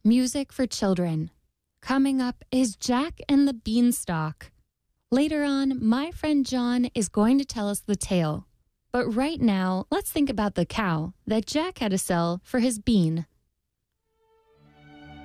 music for children. Coming up is Jack and the Beanstalk. Later on, my friend John is going to tell us the tale. But right now, let's think about the cow that Jack had to sell for his bean.